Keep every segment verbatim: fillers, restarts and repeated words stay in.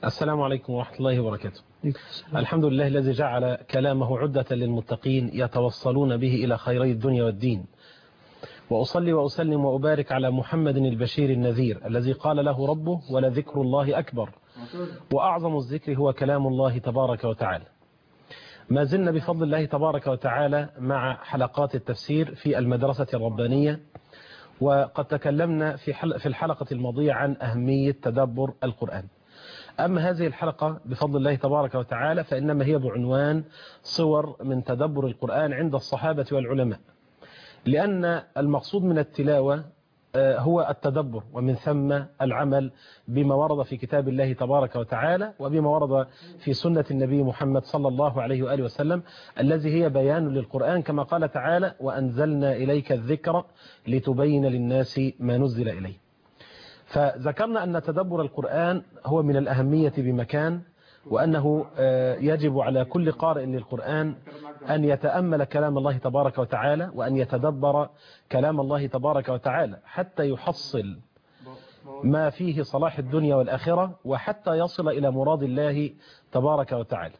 السلام عليكم ورحمة الله وبركاته. الحمد لله الذي جعل كلامه عدة للمتقين يتوصلون به إلى خيري الدنيا والدين، وأصلي وأسلم وأبارك على محمد البشير النذير الذي قال له ربه ولذكر الله أكبر، وأعظم الذكر هو كلام الله تبارك وتعالى. ما زلنا بفضل الله تبارك وتعالى مع حلقات التفسير في المدرسة الربانية، وقد تكلمنا في في الحلقة الماضية عن أهمية تدبر القرآن. أما هذه الحلقة بفضل الله تبارك وتعالى فإنما هي بعنوان صور من تدبر القرآن عند الصحابة والعلماء، لأن المقصود من التلاوة هو التدبر، ومن ثم العمل بما ورد في كتاب الله تبارك وتعالى وبما ورد في سنة النبي محمد صلى الله عليه وآله وسلم، الذي هي بيان للقرآن كما قال تعالى: وأنزلنا إليك الذكر لتبين للناس ما نزل إليه. فذكرنا أن تدبر القرآن هو من الأهمية بمكان، وأنه يجب على كل قارئ للقرآن أن يتأمل كلام الله تبارك وتعالى، وأن يتدبر كلام الله تبارك وتعالى حتى يحصل ما فيه صلاح الدنيا والآخرة، وحتى يصل إلى مراد الله تبارك وتعالى.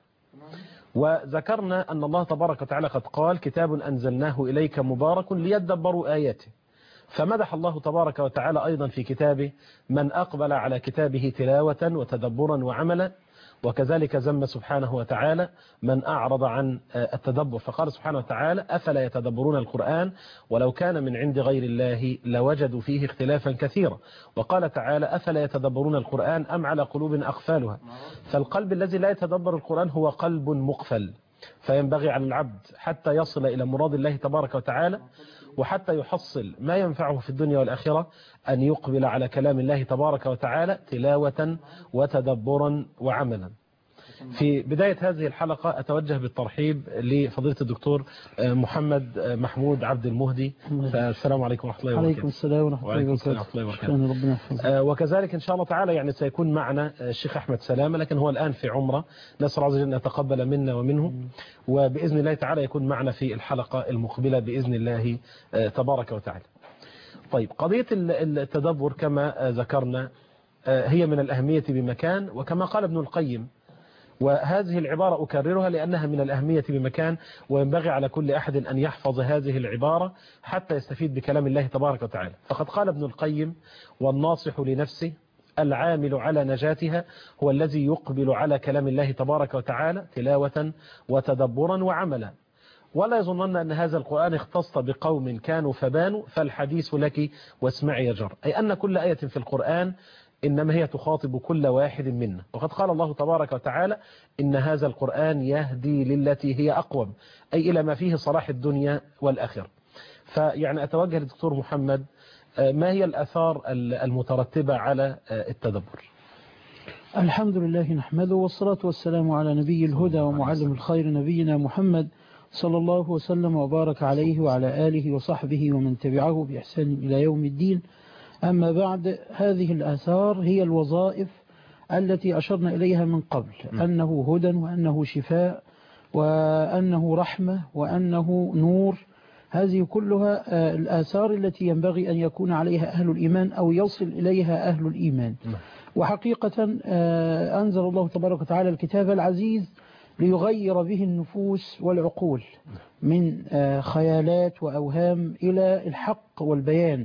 وذكرنا أن الله تبارك وتعالى قد قال: كتاب أنزلناه إليك مبارك ليدبروا آياته. فمدح الله تبارك وتعالى أيضا في كتابه من أقبل على كتابه تلاوة وتدبرا وعملا، وكذلك ذم سبحانه وتعالى من أعرض عن التدبر، فقال سبحانه وتعالى: أفلا يتدبرون القرآن ولو كان من عند غير الله لوجدوا فيه اختلافا كثيرا. وقال تعالى: أفلا يتدبرون القرآن أم على قلوب أقفالها. فالقلب الذي لا يتدبر القرآن هو قلب مقفل، فينبغي على العبد حتى يصل إلى مراد الله تبارك وتعالى وحتى يحصل ما ينفعه في الدنيا والآخرة أن يقبل على كلام الله تبارك وتعالى تلاوة وتدبرا وعملا. في بداية هذه الحلقة أتوجه بالترحيب لفضيلة الدكتور محمد محمود عبد المهدي. فالسلام عليكم ورحمة الله وبركاته. عليكم السلام ورحمة الله وبركاته. وكذلك إن شاء الله تعالى يعني سيكون معنا الشيخ أحمد سلامة، لكن هو الآن في عمرة، نسأل الله عز وجل أن يتقبل منا ومنه، وبإذن الله تعالى يكون معنا في الحلقة المقبلة بإذن الله تبارك وتعالى. طيب، قضية التدبر كما ذكرنا هي من الأهمية بمكان، وكما قال ابن القيم، وهذه العبارة أكررها لأنها من الأهمية بمكان، وينبغي على كل أحد أن يحفظ هذه العبارة حتى يستفيد بكلام الله تبارك وتعالى. فقد قال ابن القيم: والناصح لنفسه العامل على نجاتها هو الذي يقبل على كلام الله تبارك وتعالى تلاوة وتدبرا وعملا، ولا يظنن أن هذا القرآن اختص بقوم كانوا فبانوا فالحديث لك واسمعي يجر، أي أن كل آية في القرآن إنما هي تخاطب كل واحد منا. وقد قال الله تبارك وتعالى: إن هذا القرآن يهدي للتي هي أقوم، أي إلى ما فيه صلاح الدنيا والآخرة. فيعني أتوجه للدكتور محمد، ما هي الآثار المترتبة على التدبر؟ الحمد لله نحمده، والصلاة والسلام على نبي الهدى ومعلم الخير نبينا محمد صلى الله وسلم وبارك عليه وعلى آله وصحبه ومن تبعه بإحسان إلى يوم الدين. أما بعد، هذه الآثار هي الوظائف التي أشرنا إليها من قبل، أنه هدى وأنه شفاء وأنه رحمة وأنه نور. هذه كلها الآثار التي ينبغي أن يكون عليها أهل الإيمان أو يصل إليها أهل الإيمان. وحقيقة أنزل الله تبارك وتعالى الكتاب العزيز ليغير به النفوس والعقول من خيالات وأوهام إلى الحق والبيان.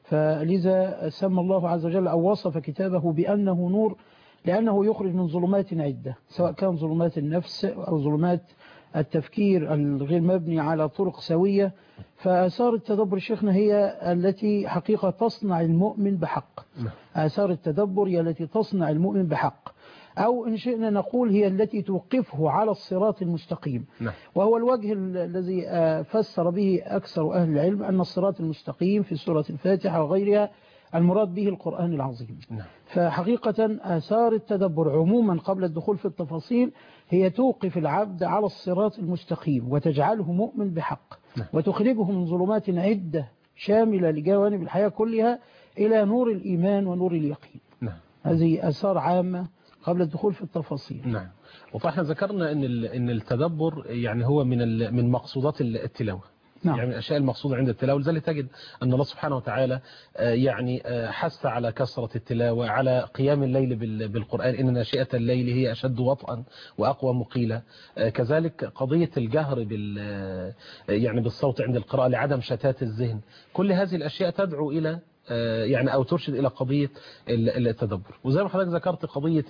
فلذا سمى الله عز وجل أو وصف كتابه بأنه نور، لأنه يخرج من ظلمات عدة، سواء كان ظلمات النفس أو ظلمات التفكير الغير مبني على طرق سوية. فآثار التدبر شيخنا هي التي حقيقة تصنع المؤمن بحق. آثار التدبر هي التي تصنع المؤمن بحق، أو إن شئنا نقول هي التي توقفه على الصراط المستقيم. وهو الوجه الذي فسر به أكثر أهل العلم، أن الصراط المستقيم في سورة الفاتحة وغيرها المراد به القرآن العظيم. فحقيقة آثار التدبر عموما قبل الدخول في التفاصيل هي توقف العبد على الصراط المستقيم وتجعله مؤمن بحق، وتخرجه من ظلمات عدة شاملة لجوانب الحياة كلها إلى نور الإيمان ونور اليقين. هذه آثار عامة قبل الدخول في التفاصيل. نعم. وفاحنا ذكرنا ان ان التدبر يعني هو من من مقصودات التلاوة، نعم. يعني من الأشياء المقصودة عند التلاوة. لذلك تجد أن الله سبحانه وتعالى يعني حث على كثرة التلاوة، على قيام الليل بالقرآن، إن ناشئة الليل هي أشد وطئا وأقوى مقيلة. كذلك قضية الجهر بال يعني بالصوت عند القراءة لعدم شتات الذهن. كل هذه الأشياء تدعو إلى يعني أو ترشد إلى قضية التدبر. وزي ما حضرتك ذكرت قضية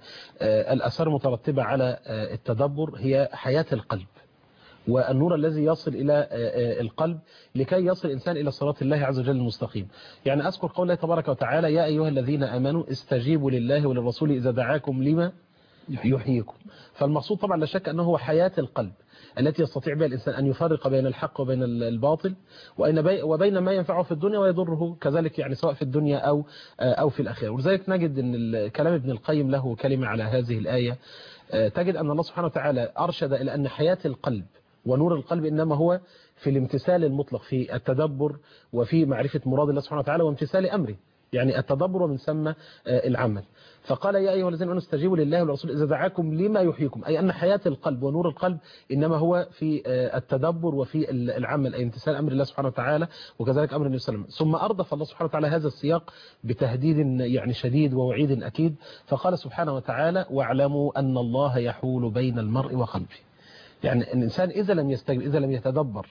الأثار المترتبة على التدبر هي حياة القلب والنور الذي يصل إلى القلب لكي يصل الإنسان إلى صراط الله عز وجل المستقيم. يعني أذكر قول الله تبارك وتعالى: يا أيها الذين آمنوا استجيبوا لله وللرسول إذا دعاكم لما يحييكم. فالمقصود طبعا لا شك أنه هو حياة القلب التي يستطيع بها الإنسان أن يفرق بين الحق وبين الباطل وبين ما ينفعه في الدنيا ويضره كذلك، يعني سواء في الدنيا أو أو في الآخرة. ولذلك نجد أن كلام ابن القيم له كلمة على هذه الآية. تجد أن الله سبحانه وتعالى أرشد إلى أن حياة القلب ونور القلب إنما هو في الامتثال المطلق، في التدبر وفي معرفة مراد الله سبحانه وتعالى وامتثال أمره، يعني التدبر ومن ثم العمل. فقال: يا أيها الذين آمنوا استجيبوا لله والرسول إذا دعاكم لما يحييكم، أي أن حياة القلب ونور القلب إنما هو في التدبر وفي العمل، أي امتثال أمر الله سبحانه وتعالى وكذلك أمر النبي صلى الله عليه وسلم. ثم أردف الله سبحانه وتعالى هذا السياق بتهديد يعني شديد ووعيد أكيد، فقال سبحانه وتعالى: واعلموا أن الله يحول بين المرء وقلبه. يعني الإنسان إذا لم يستجب، إذا لم يتدبر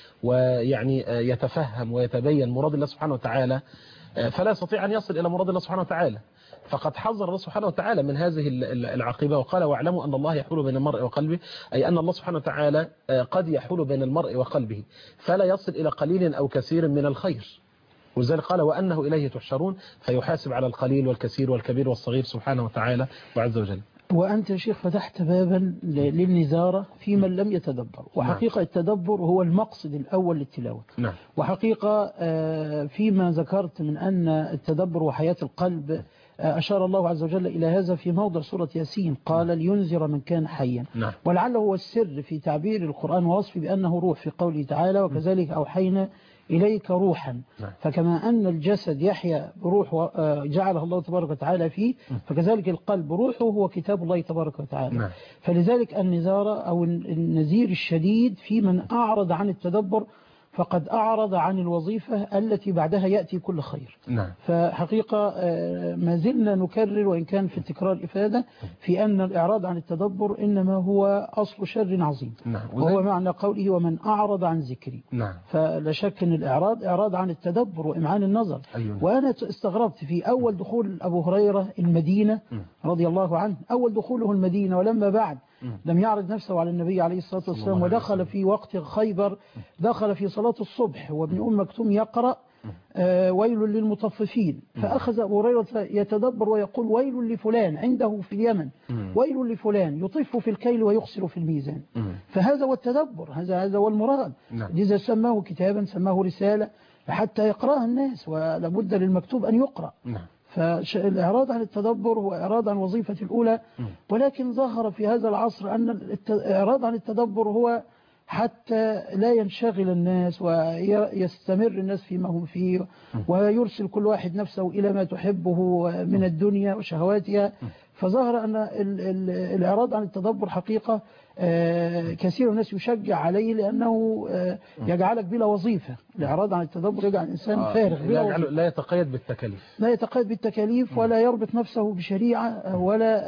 ويعني يتفهم ويتبين مراد الله سبحانه وتعالى، فلا يستطيع أن يصل إلى مراد الله سبحانه وتعالى. فقد حذر الله سبحانه وتعالى من هذه العقيبة وقال: واعلموا أن الله يحول بين المرء وقلبه، أي أن الله سبحانه وتعالى قد يحول بين المرء وقلبه فلا يصل إلى قليل أو كثير من الخير. ولذلك قال: وأنه إليه تحشرون، فيحاسب على القليل والكثير والكبير والصغير سبحانه وتعالى وعز وجل. وأنت يا شيخ فتحت بابا للنزارة في من لم يتدبر، وحقيقة التدبر هو المقصد الأول للتلاوة. نعم. وحقيقة فيما ذكرت من أن التدبر وحياة القلب أشار الله عز وجل إلى هذا في موضع سورة ياسين، قال: لينذر من كان حيا. نعم. ولعله هو السر في تعبير القرآن ووصفه بأنه روح في قوله تعالى: وكذلك أوحينا إليك روحا. نعم. فكما أن الجسد يحيا بروح جعله الله تبارك وتعالى فيه، فكذلك القلب روحه هو كتاب الله تبارك وتعالى. نعم. فلذلك النزارة أو النذير الشديد في من أعرض عن التدبر، فقد أعرض عن الوظيفة التي بعدها يأتي كل خير. نعم. فحقيقة ما زلنا نكرر وإن كان في التكرار إفادة في أن الإعراض عن التدبر إنما هو أصل شر عظيم. نعم. وهو معنى قوله: ومن أعرض عن ذكري. نعم. فلا شك أن الإعراض إعراض عن التدبر وإمعان النظر. أيوة. وأنا استغربت في أول دخول أبو هريرة المدينة رضي الله عنه، أول دخوله المدينة ولما بعد لم يعرض نفسه على النبي عليه الصلاة والسلام، ودخل في وقت خيبر، دخل في صلاة الصبح وابن أم مكتوم يقرأ آه ويل للمطففين، فأخذ أبو هريرة يتدبر ويقول: ويل لفلان عنده في اليمن، ويل لفلان يطف في الكيل ويخسر في الميزان. فهذا هو التدبر، هذا هذا هو المراد. إذا سماه كتابا سماه رسالة حتى يقرأها الناس، ولابد للمكتوب أن يقرأ. فالإعراض عن التدبر هو إعراض عن وظيفة الأولى، ولكن ظهر في هذا العصر أن الإعراض عن التدبر هو حتى لا ينشغل الناس ويستمر الناس فيما هم فيه، ويرسل كل واحد نفسه إلى ما تحبه من الدنيا وشهواتها. فظهر أن الإعراض عن التدبر حقيقة كثير الناس يشجع عليه، لأنه يجعلك بلا وظيفة. الإعراض عن التدبر يجعل الإنسان فارغ بلا وظيفة، لا يتقيد بالتكاليف، لا يتقيد بالتكاليف ولا يربط نفسه بشريعة،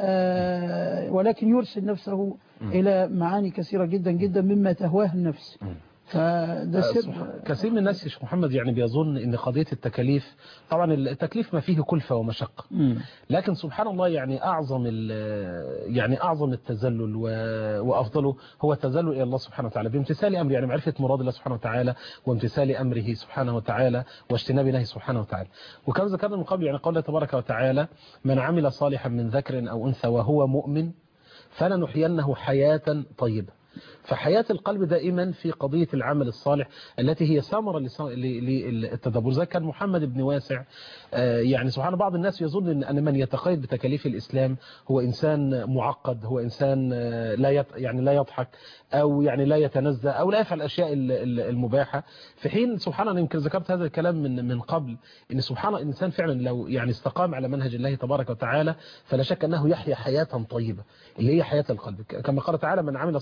ولا ولكن يرسل نفسه إلى معاني كثيرة جدا جدا مما تهواه النفس. فده سر. كثير من الناس يا شيخ محمد يعني بيظن ان قضية التكاليف، طبعا التكليف ما فيه كلفة ومشقة، لكن سبحان الله يعني اعظم يعني اعظم التذلل وافضله هو التذلل الى الله سبحانه وتعالى بامتثال امر، يعني معرفة مراد الله سبحانه وتعالى وامتثال امره سبحانه وتعالى واجتناب نهيه سبحانه وتعالى. وكما ذكرنا من قبل يعني قول الله تبارك وتعالى: من عمل صالحا من ذكر او انثى وهو مؤمن فلنحيينه حياة طيبة. فحياة القلب دائما في قضية العمل الصالح التي هي ثمرة للتدبر. زي كان محمد بن واسع يعني سبحان بعض الناس يظن أن من يتقيد بتكاليف الإسلام هو إنسان معقد، هو إنسان لا يعني لا يضحك أو يعني لا يتنزه أو لا يفعل الأشياء المباحة، في حين سبحان الله يمكن ذكرت هذا الكلام من من قبل إن سبحان الله الإنسان فعلا لو يعني استقام على منهج الله تبارك وتعالى فلا شك أنه يحيا حياة طيبة اللي هي حياة القلب، كما قال تعالى: من عمل صالحا من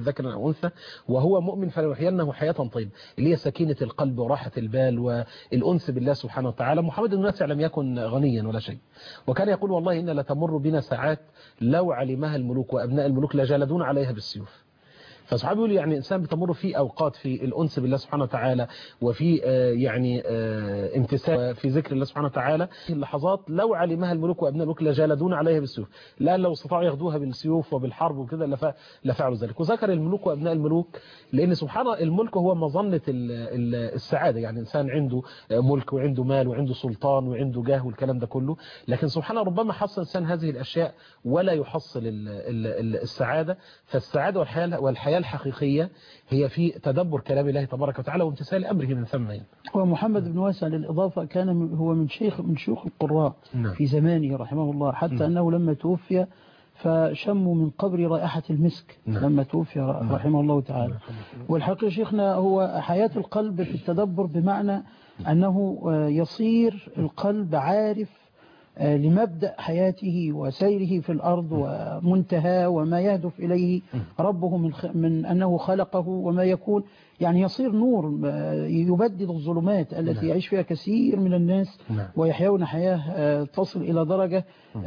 ذكر أو أنثى وهو مؤمن فلنحيينه حياة طيبة، اللي هي سكينة القلب وراحة البال والأنس بالله سبحانه وتعالى. محمد بن نافع لم يكن غنيا ولا شيء، وكان يقول والله إن لتمر بنا ساعات لو علمها الملوك وأبناء الملوك لجالدون عليها بالسيوف. فصحابي يقول يعني إنسان بتمر في أوقات في الأنس بالله سبحانه وتعالى وفي آه يعني آه امتثال في ذكر الله سبحانه وتعالى، اللحظات لو علمها الملوك وأبناء الملوك لجالدون عليها بالسيوف، لا لو استطاعوا ياخدوها بالسيوف وبالحرب وكده لفعلوا ذلك. وذكر الملوك وأبناء الملوك لأن سبحان الملك هو مظنة السعادة، يعني إنسان عنده ملك وعنده مال وعنده سلطان وعنده جاه والكلام ده كله، لكن سبحان ربما حصل إنسان هذه الأشياء ولا يحصل السعادة. فالسعادة والحياة والحياة الحقيقية هي في تدبر كلام الله تبارك وتعالى وامتثال أمره من ثم. ومحمد بن واسع للإضافة كان هو من شيخ من شيوخ القراء نعم. في زمانه رحمه الله، حتى نعم. أنه لما توفي فشموا من قبر رائحة المسك. نعم. لما توفي رحمه الله تعالى. والحقيقة شيخنا هو حياة القلب في التدبر، بمعنى أنه يصير القلب عارف لمبدأ حياته وسيره في الأرض ومنتهى وما يهدف إليه ربه من, من أنه خلقه وما يكون، يعني يصير نور يبدد الظلمات التي يعيش فيها كثير من الناس ويحيون حياة تصل إلى درجة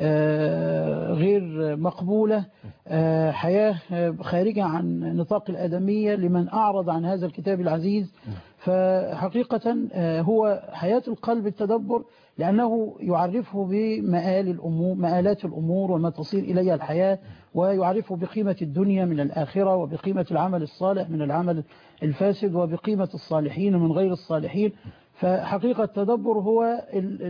غير مقبولة، حياة خارجة عن نطاق الآدمية لمن أعرض عن هذا الكتاب العزيز. فحقيقة هو حياة القلب التدبر، لأنه يعرفه بمآل الأمور مآلات الأمور وما تصير إليها الحياة، ويعرفه بقيمة الدنيا من الآخرة وبقيمة العمل الصالح من العمل الفاسد وبقيمة الصالحين من غير الصالحين. فحقيقة التدبر هو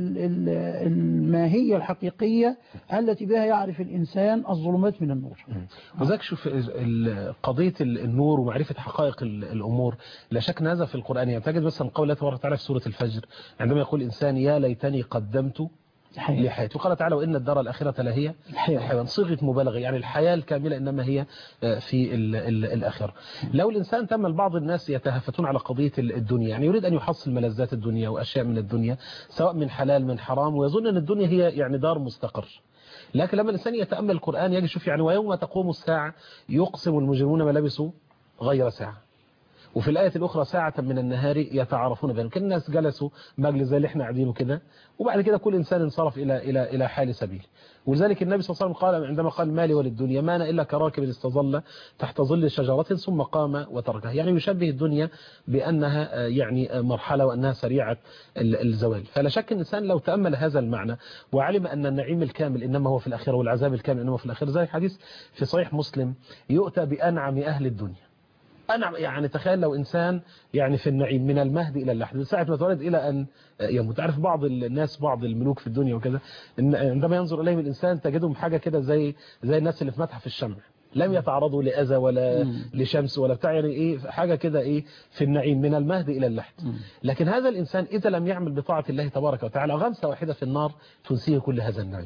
الماهية الحقيقية التي بها يعرف الإنسان الظلمات من النور. وذلك شوف قضية النور ومعرفة حقائق الأمور، لا شك هذا في القرآن. يعني تجد مثلا قول الله تبارك وتعالى في سورة الفجر عندما يقول الإنسان يا ليتني قدمت لحياتي، وقال تعالى وإن الدار الآخرة لهي الحيوان، صيغة مبالغة، يعني الحياة الكاملة إنما هي في ال ال الآخرة. لو الإنسان تم بعض الناس يتهافتون على قضية الدنيا، يعني يريد أن يحصل ملذات الدنيا وأشياء من الدنيا سواء من حلال من حرام، ويظن أن الدنيا هي يعني دار مستقر. لكن لما الإنسان يتأمل القرآن يجي شوف يعني ويوم تقوم الساعة يقسم المجرمون ما لبسوا غير ساعة، وفي الآية الأخرى ساعة من النهار يتعارفون بينهم، كل الناس جلسوا مجلس زي اللي احنا قاعدينه كده، وبعد كده كل إنسان انصرف إلى إلى إلى حال سبيل. ولذلك النبي صلى الله عليه وسلم قال عندما قال مالي وللدنيا ما أنا إلا كراكب استظل تحت ظل شجرة ثم قام وتركها، يعني يشبه الدنيا بأنها يعني مرحلة وأنها سريعة الزوال. فلا شك الإنسان لو تأمل هذا المعنى وعلم أن النعيم الكامل إنما هو في الآخرة والعذاب الكامل إنما في الآخرة، ذلك حديث في صحيح مسلم يؤتى بأنعم أهل الدنيا. أنا يعني تخيل لو إنسان يعني في النعيم من المهد إلى اللحد من ساعة ما تولد إلى أن يموت. تعرف بعض الناس بعض الملوك في الدنيا وكذا عندما ينظر إليهم الإنسان تجدهم حاجة كده زي زي الناس اللي في متحف الشمع، لم يتعرضوا لأذى ولا مم. لشمس ولا بتاع، يعني إيه حاجة كده إيه في النعيم من المهد إلى اللحد. مم. لكن هذا الإنسان إذا لم يعمل بطاعة الله تبارك وتعالى غمسة واحدة في النار تنسيه كل هذا النعيم.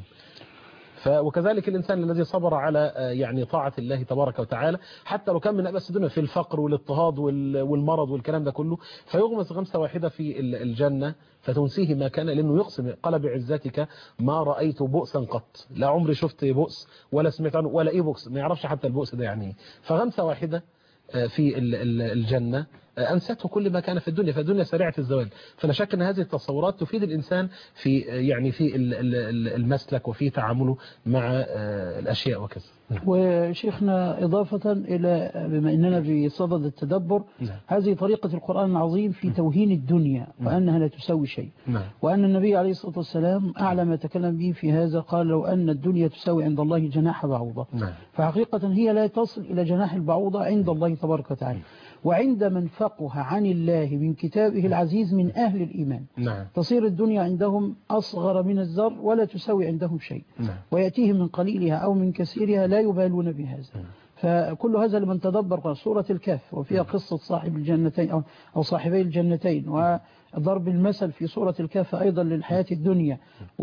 وكذلك الإنسان الذي صبر على يعني طاعة الله تبارك وتعالى حتى لو كان من أبأس الدنيا في الفقر والاضطهاد والمرض والكلام ده كله، فيغمس غمسة واحدة في الجنة فتنسيه ما كان، لأنه يقسم قال بعزتك ما رأيت بؤسا قط، لا عمري شفت بؤس ولا سمعت عنه ولا إيه بؤس، ما يعرفش حتى البؤس ده يعني. فغمسة واحدة في الجنة أنسته كل ما كان في الدنيا، فالدنيا سريعة الزوال. فلا شك أن هذه التصورات تفيد الإنسان في يعني في المسلك وفي تعامله مع الأشياء وكذا. وشيخنا إضافة إلى بما أننا في صدد التدبر، هذه طريقة القرآن العظيم في توهين الدنيا وأنها لا تساوي شيء، وأن النبي عليه الصلاة والسلام أعلى ما تكلم به في هذا قال لو أن الدنيا تساوي عند الله جناح بعوضة. فحقيقة هي لا تصل إلى جناح البعوضة عند الله تبارك وتعالى، وعند من فقه عن الله من كتابه العزيز من أهل الإيمان نعم. تصير الدنيا عندهم أصغر من الذر ولا تساوي عندهم شيء، نعم. ويأتيهم من قليلها أو من كثيرها لا يبالون بهذا. نعم. فكل هذا لمن تدبر سورة الكهف وفيها قصة صاحب الجنتين أو, أو صاحبي الجنتين، وضرب المثل في سورة الكهف أيضا للحياة الدنيا،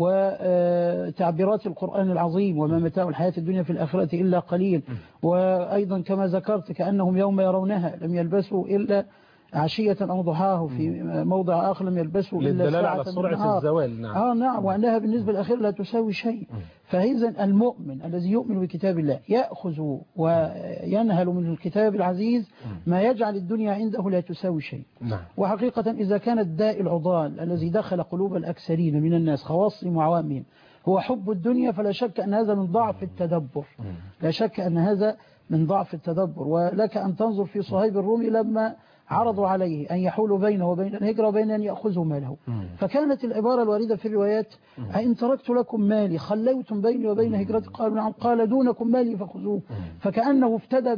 وتعبيرات القرآن العظيم وما متاع الحياة الدنيا في الآخرة إلا قليل، وأيضا كما ذكرت كأنهم يوم يرونها لم يلبسوا إلا عشية أو ضحاه، في موضع آخر لم يلبسه إلا ساعة على سرعة الزوال. نعم. آه نعم، وأنها بالنسبة للأخير لا تساوي شيء. فإذا المؤمن الذي يؤمن بكتاب الله يأخذ وينهل من الكتاب العزيز ما يجعل الدنيا عنده لا تساوي شيء. نعم. وحقيقة إذا كان الداء العضال الذي دخل قلوب الأكثرين من الناس خواصهم وعوامهم هو حب الدنيا، فلا شك أن هذا من ضعف التدبر، لا شك أن هذا من ضعف التدبر. ولك أن تنظر في صهيب الرومي لما عرضوا عليه أن يحول بينه وبين الهجرة وبين أن يأخذوا ماله، فكانت العبارة الواردة في الروايات: أئن تركت لكم مالي خليتم بيني وبين هجرتي؟ قالوا نعم. قال دونكم مالي فخذوه. فكأنه افتدى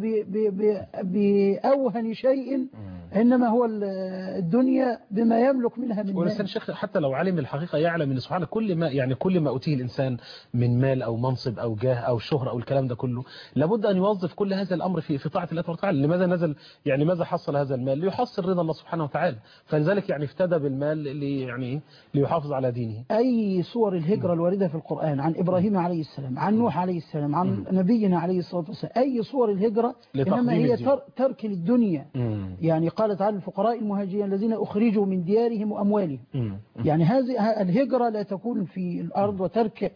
بأوهن شيء، إنما هو الدنيا بما يملك منها من مال. والإنسان شيخ حتى لو علم الحقيقة يعلم أن سبحانه كل ما يعني كل ما أوتيه الإنسان من مال أو منصب أو جاه أو شهرة أو الكلام ده كله لابد أن يوظف كل هذا الأمر في في طاعة الله سبحانه وتعالى. لماذا نزل يعني ماذا حصل هذا المال؟ ليحصل رضا الله سبحانه وتعالى، فلذلك يعني افتدى بالمال لي يعني ليحافظ على دينه. أي صور الهجرة الواردة في القرآن عن إبراهيم عليه السلام، عن نوح عليه السلام، عن م. نبينا عليه الصلاة والسلام، أي صور الهجرة إنما هي تر ترك للدنيا. م. يعني قال تعالى: الفقراء المهاجرين الذين أخرجوا من ديارهم وأموالهم. م. يعني هذه الهجرة لا تكون في الأرض وترك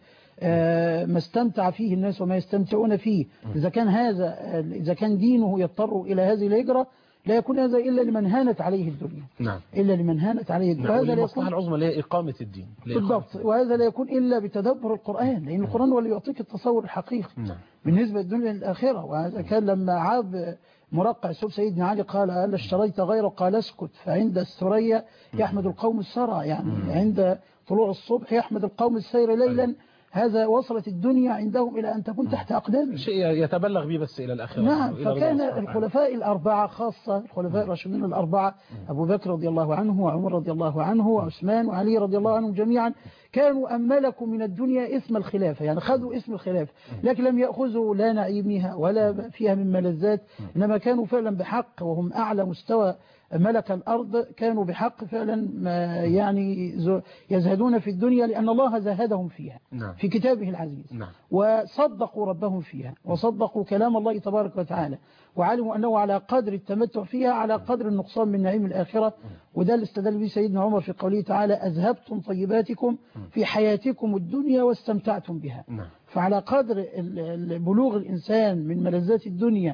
ما استمتع فيه الناس وما يستمتعون فيه. إذا كان هذا إذا كان دينه يضطر إلى هذه الهجرة لا يكون هذا إلا لمن هانت عليه الدنيا. نعم. إلا لمن هانت عليه الدنيا. نعم. والمصلحة العظمى هي إقامة الدين. بالضبط. وهذا لا يكون إلا بتدبر القرآن، لأن القرآن هو اللي يعطيك التصور الحقيقي نعم. بالنسبة للدنيا للآخرة. وهذا كان لما عاب مرقع سب سيدنا علي قال: هل اشتريت غيره؟ قال: اسكت، فعند الثريا يحمد القوم السرى، يعني م. عند طلوع الصبح يحمد القوم السير ليلا. هذا وصلت الدنيا عندهم إلى أن تكون تحت أقدامهم، شيء يتبلغ به بس إلى الآخرة. نعم. فكان الخلفاء الأربعة خاصة الخلفاء الراشدين الأربعة أبو بكر رضي الله عنه وعمر رضي الله عنه وعثمان وعلي رضي الله عنهم جميعا كانوا أملكوا من الدنيا اسم الخلافة، يعني خذوا اسم الخلافة، لكن لم يأخذوا لا نعيمها ولا فيها من ملذات، إنما كانوا فعلا بحق وهم أعلى مستوى ملك الأرض، كانوا بحق فعلا يعني يزهدون في الدنيا لأن الله زهدهم فيها نعم. في كتابه العزيز نعم. وصدقوا ربهم فيها وصدقوا كلام الله تبارك وتعالى، وعلموا أنه على قدر التمتع فيها على قدر النقصان من نعيم الآخرة. وده اللي استدل به سيدنا عمر في قوله تعالى: أذهبتم طيباتكم في حياتكم الدنيا واستمتعتم بها. فعلى قدر بلوغ الإنسان من ملذات الدنيا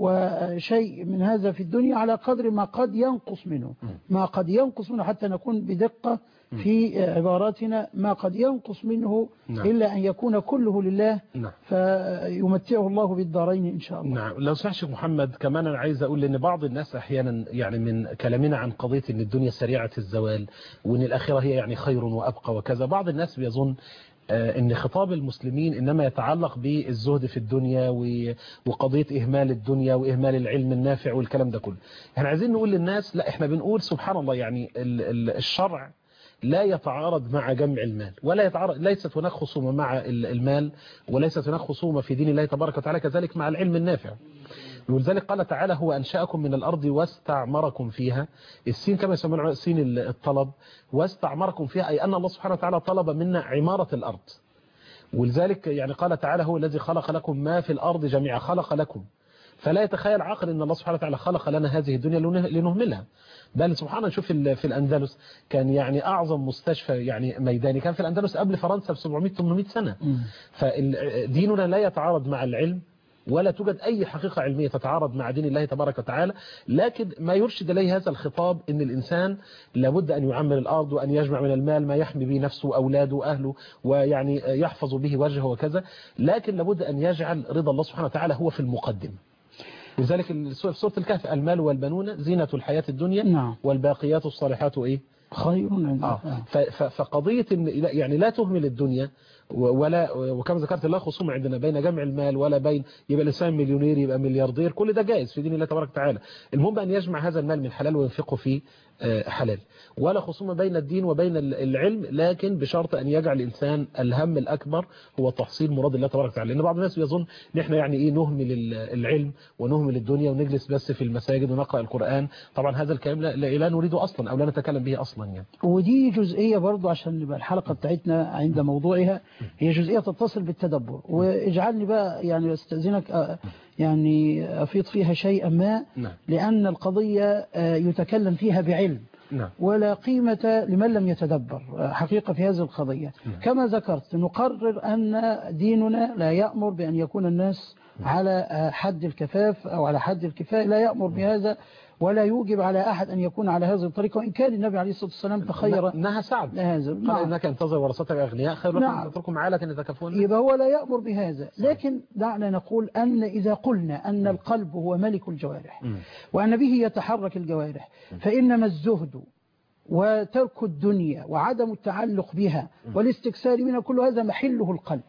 وشيء من هذا في الدنيا على قدر ما قد ينقص منه ما قد ينقص منه حتى نكون بدقة في عباراتنا، ما قد ينقص منه نعم. إلا أن يكون كله لله نعم. فيمتعه الله بالدارين إن شاء الله. نعم. لو سمحت شيخ محمد كمان أنا عايز أقول لأن بعض الناس أحيانا يعني من كلامنا عن قضية أن الدنيا سريعة الزوال وأن الآخرة هي يعني خير وأبقى وكذا، بعض الناس بيظن ان خطاب المسلمين انما يتعلق بالزهد في الدنيا وقضية اهمال الدنيا واهمال العلم النافع والكلام ده كله. احنا عايزين نقول للناس لا، احنا بنقول سبحان الله يعني الشرع لا يتعارض مع جمع المال ولا يتعارض، ليست هناك خصومة مع المال وليست هناك خصومة في دين الله تبارك وتعالى، كذلك مع العلم النافع. ولذلك قال تعالى: هو أنشأكم من الأرض واستعمركم فيها. السين كما يسمون سين الطلب، واستعمركم فيها أي أن الله سبحانه وتعالى طلب منا عمارة الأرض. ولذلك يعني قال تعالى: هو الذي خلق لكم ما في الأرض جميعا، خلق لكم. فلا يتخيل عاقل أن الله سبحانه وتعالى خلق لنا هذه الدنيا لنهملها، بل سبحان الله شوف في الأندلس كان يعني أعظم مستشفى يعني ميداني كان في الأندلس قبل فرنسا ب سبعمائة ثمانمائة سنة. فديننا لا يتعارض مع العلم ولا توجد أي حقيقة علمية تتعارض مع دين الله تبارك وتعالى، لكن ما يرشد إليه هذا الخطاب أن الإنسان لابد أن يعمل الأرض وأن يجمع من المال ما يحمي به نفسه وأولاده وأهله ويعني يحفظ به وجهه وكذا، لكن لابد أن يجعل رضا الله سبحانه وتعالى هو في المقدم. لذلك في سورة الكهف: المال والبنون زينة الحياة الدنيا نعم. والباقيات الصالحات إيه؟ خير. آه. فقضية يعني لا تهمل الدنيا ولا، وكما ذكرت لا خصوم عندنا بين جمع المال ولا بين يبقى الإنسان مليونير يبقى ملياردير، كل ده جائز في دين الله تبارك وتعالى. المهم أن يجمع هذا المال من حلال وينفقه في حلال، ولا خصوم بين الدين وبين العلم، لكن بشرط أن يجعل الإنسان الهم الأكبر هو تحصيل مراد الله تبارك وتعالى. لأن بعض الناس يظن ان احنا يعني إيه نهمل العلم ونهمل الدنيا ونجلس بس في المساجد ونقرأ القرآن. طبعا هذا الكلام لا, لا نريده أصلا أو لا نتكلم به أصلا يعني. ودي جزئية برضو عشان نبقى الحلقة بتاعتنا عند موضوعها، هي جزئية تتصل بالتدبر. واجعلني بقى يعني استأذنك يعني أفيض فيها شيئا ما، نعم. لأن القضية يتكلم فيها بعلم، نعم. ولا قيمة لمن لم يتدبر حقيقة في هذه القضية. نعم. كما ذكرت نقرر أن ديننا لا يأمر بأن يكون الناس على حد الكفاف أو على حد الكفاية، لا يأمر بهذا ولا يوجب على أحد أن يكون على هذه الطريقة، وإن كان النبي عليه الصلاة والسلام تخير إنها سعد لهذا. قال نعم. إنك انتظر ورثتك أغنياء خير لكم أن تتركوا عالة يتكفون. يبقى هو لا يأمر بهذا. لكن دعنا نقول أن إذا قلنا أن القلب هو ملك الجوارح وأن به يتحرك الجوارح، فإنما الزهد وترك الدنيا وعدم التعلق بها والاستكثار منها كل هذا محله القلب.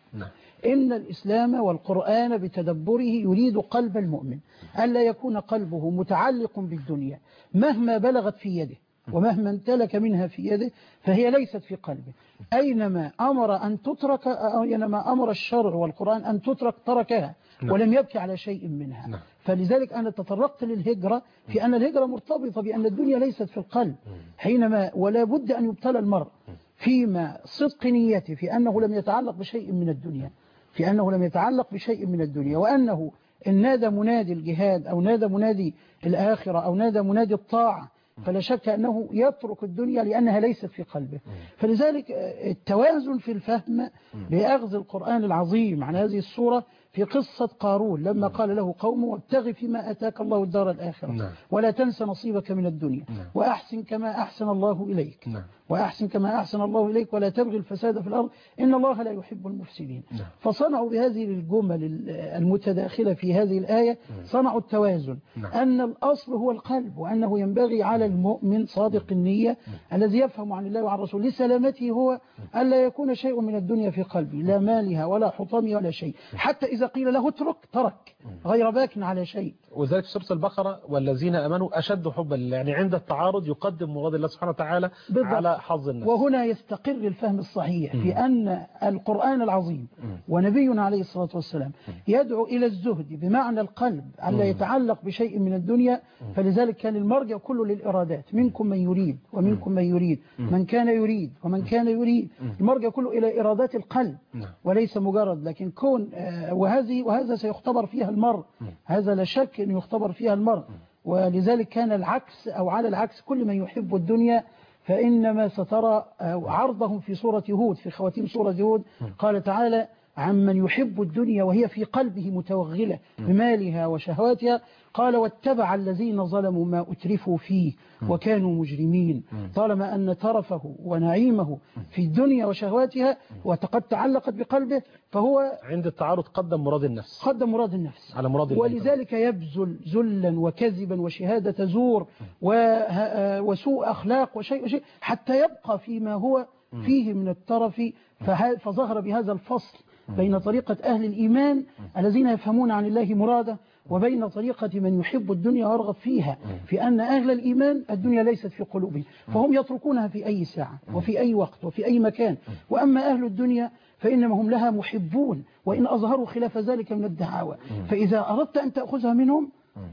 إن الإسلام والقرآن بتدبره يريد قلب المؤمن ألا يكون قلبه متعلق بالدنيا مهما بلغت في يده ومهما امتلك منها في يده، فهي ليست في قلبه. أينما أمر أن تترك، أينما أمر الشرع والقرآن أن تترك تركها ولم يبكي على شيء منها. فلذلك أنا تطرقت للهجرة في أن الهجرة مرتبطة بأن الدنيا ليست في القلب حينما، ولا بد أن يبتلى المرء فيما صدق نيته في أنه لم يتعلق بشيء من الدنيا، في أنه لم يتعلق بشيء من الدنيا، وأنه إن نادى منادي الجهاد أو نادى منادي الآخرة أو نادى منادي الطاعة فلا شك أنه يترك الدنيا لأنها ليست في قلبه. فلذلك التوازن في الفهم بأخذ القرآن العظيم عن هذه الصورة في قصة قارون لما قال له قومه وابتغ فيما أتاك الله الدار الآخرة ولا تنس نصيبك من الدنيا وأحسن كما أحسن الله إليك وأحسن كما أحسن الله إليك ولا تبغي الفساد في الأرض إن الله لا يحب المفسدين. فصنعوا بهذه الجمل المتداخلة في هذه الآية صنعوا التوازن أن الأصل هو القلب، وأنه ينبغي على المؤمن صادق النية الذي يفهم عن الله وعن رسوله لسلامته هو ألا يكون شيء من الدنيا في قلبه، لا مالها ولا حطامها ولا شيء، حتى إذا قيل له اترك ترك غير باك على شيء. وذلك في سورة البقرة والذين آمنوا أشد حبا لله، يعني عند التعارض يقدم مراد الله سبحانه وتعالى بالضبط على حظ النفس. وهنا يستقر الفهم الصحيح في أن القرآن العظيم ونبينا عليه الصلاة والسلام يدعو إلى الزهد بمعنى القلب ألا يتعلق بشيء من الدنيا. فلذلك كان المرجع كله للإرادات، منكم من يريد ومنكم من يريد، من كان يريد ومن كان يريد، المرجع كله إلى إرادات القلب وليس مجرد. لكن كون وهذه وهذا سيختبر فيها المرء، هذا لا شك أن يختبر فيها المرء. ولذلك كان العكس أو على العكس كل من يحب الدنيا فإنما سترى عرضهم في سورة هود، في خواتيم سورة هود قال تعالى عمن يحب الدنيا وهي في قلبه متوغلة بمالها وشهواتها قال واتبع الذين ظلموا ما أترفوا فيه وكانوا مجرمين. طالما أن ترفه ونعيمه في الدنيا وشهواتها وقد تعلقت بقلبه فهو عند التعارض قدم مراد النفس قدم مراد النفس على مراد الله، ولذلك يبذل ذلا وكذبا وشهادة زور وسوء أخلاق وشيء وشيء حتى يبقى فيما هو فيه من الترف. فظهر بهذا الفصل بين طريقة أهل الإيمان الذين يفهمون عن الله مراده وبين طريقة من يحب الدنيا ويرغب فيها، في أن أهل الإيمان الدنيا ليست في قلوبهم فهم يتركونها في أي ساعة وفي أي وقت وفي أي مكان. وأما أهل الدنيا فإنما هم لها محبون وإن أظهروا خلاف ذلك من الدعاوى. فإذا أردت أن تأخذها منهم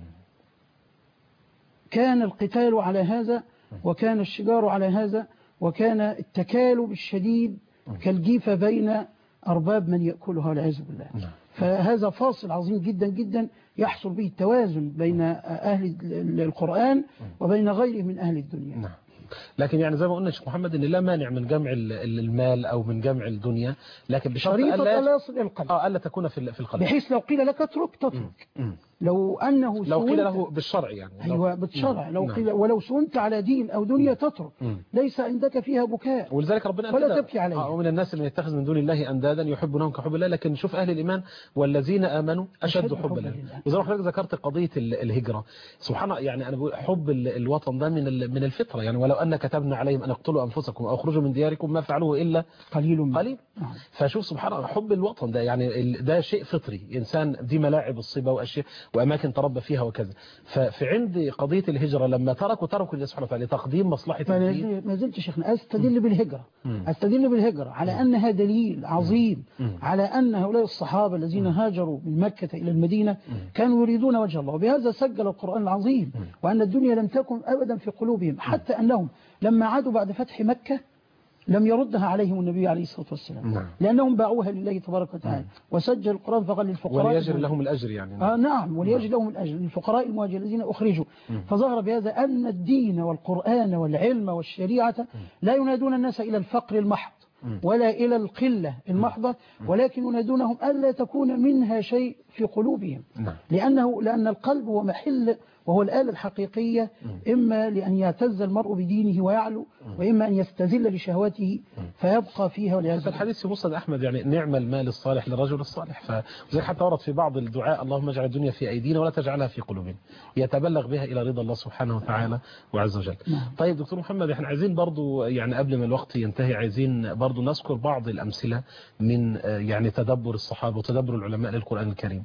كان القتال على هذا وكان الشجار على هذا وكان التكالب الشديد كالجيفة بين أرباب من يأكلها والعياذ بالله. فهذا فاصل عظيم جدا جدا يحصل به التوازن بين أهل القرآن وبين غيره من أهل الدنيا. نعم. لكن يعني زي ما قلنا شيخ محمد ان لا مانع من جمع المال او من جمع الدنيا، لكن بشرط الا يصل الى القلب اه الا تكون في في القلب، بحيث لو قيل لك اترك تترك. لو انه لو قيل له بالشرع يعني ايوه بالشرع لو قيل ولو سنت على دين او دنيا تترك ليس عندك فيها بكاء، ولذلك ربنا ولا تبكي عليه. ومن الناس من يتخذ من دون الله اندادا يحبونهم كحب الله. لكن شوف اهل الايمان والذين امنوا اشد حبا لله. وزي ما حضرتك ذكرت قضيه الهجره سبحان الله، يعني انا بقول حب الوطن ده من من الفطره، يعني ولو ان كتبنا عليهم ان اقتلوا انفسكم او اخرجوا من دياركم ما فعلوه الا قليل قليل. فشوف سبحان الله حب الوطن ده يعني ده شيء فطري، انسان دي ملاعب الصبا واشياء واماكن تربى فيها وكذا. ففي عند قضيه الهجره لما تركوا تركوا الله سبحانه وتعالى لتقديم مصلحه الدين. ما زلت شيخنا استدل بالهجره استدل بالهجره على انها دليل عظيم على ان هؤلاء الصحابه الذين هاجروا من مكه الى المدينه كانوا يريدون وجه الله، وبهذا سجل القران العظيم وان الدنيا لم تكن ابدا في قلوبهم، حتى انهم لما عادوا بعد فتح مكه لم يردها عليهم النبي عليه الصلاة والسلام. نعم. لأنهم باعوها لله تبارك وتعالى. وسجل القرآن فقال للفقراء وليجر لهم الأجر يعني. آه نعم وليجر لهم الأجر للفقراء المهاجرين الذين أخرجوا. م. فظهر بهذا أن الدين والقرآن والعلم والشريعة لا ينادون الناس إلى الفقر المحض ولا إلى القلة المحضة، ولكن ينادونهم ألا تكون منها شيء في قلوبهم. لأنه لأن القلب هو محل وهو الآلة الحقيقية، إما لأن يعتز المرء بدينه ويعلو، وإما أن يستذل لشهواته فيبقى فيها. ولهذا في الحديث في مسند أحمد يعني نعم المال الصالح للرجل الصالح، فزي حتى ورد في بعض الدعاء اللهم اجعل الدنيا في أيدينا ولا تجعلها في قلوبنا، يتبلغ بها إلى رضا الله سبحانه وتعالى وعز وجل. طيب دكتور محمد، احنا عايزين برضو يعني قبل ما الوقت ينتهي عايزين برضو نذكر بعض الأمثلة من يعني تدبر الصحابة وتدبر العلماء للقرآن الكريم.